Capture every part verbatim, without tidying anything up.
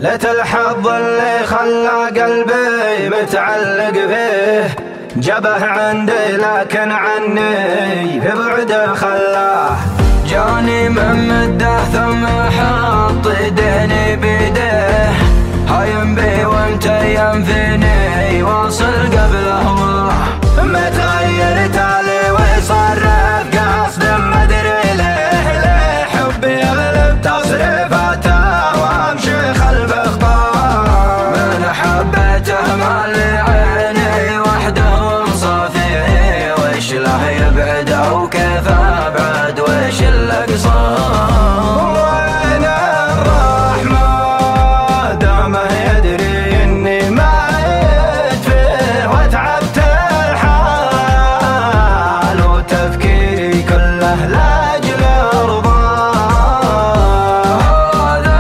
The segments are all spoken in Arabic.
ليت الحظ اللي خلى قلبي متعلق فيه جبه عندي لكن عني في بعده خلاه. جاني من مده ثم حط يديني بيده هايم بي ومتيم فيني واصل قبل هواه. متغير تالي ويصرف قصد مدري ليه ليه حبي يغلب تصريفاته وامشي خلف خطاه. من حبيته مالي عيني وحده ومصافي وش له يبعد وكيف ابعد وش الاقصار. وين الرحمة دامه يدري اني ما عيت فيه وتعبت الحال وتفكيري كله لاجل رضاه. هذا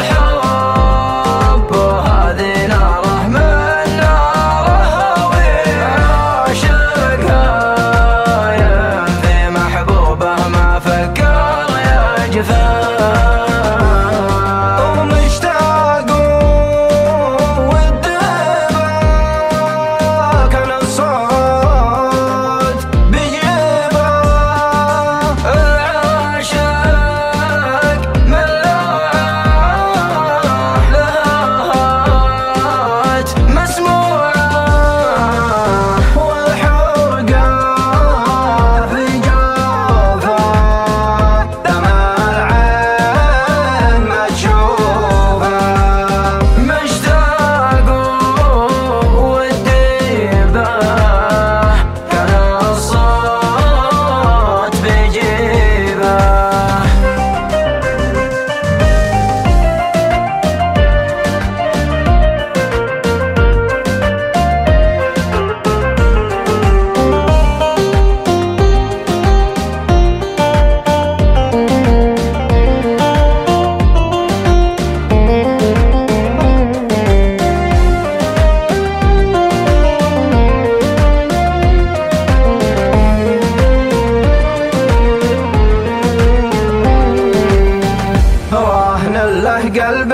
الحب وهذه ناره من ناره وعاشقها ينفي محبوبه ما فكر يجفاه. ومشتاق والدمع كان الصوت بجيبه. العاشق من لوعه لهات مسموعه والحرقه في جوفه دمع العين ما تشوفه. مشتاق والديبه كان الصوت بجيبه. واهن له قلب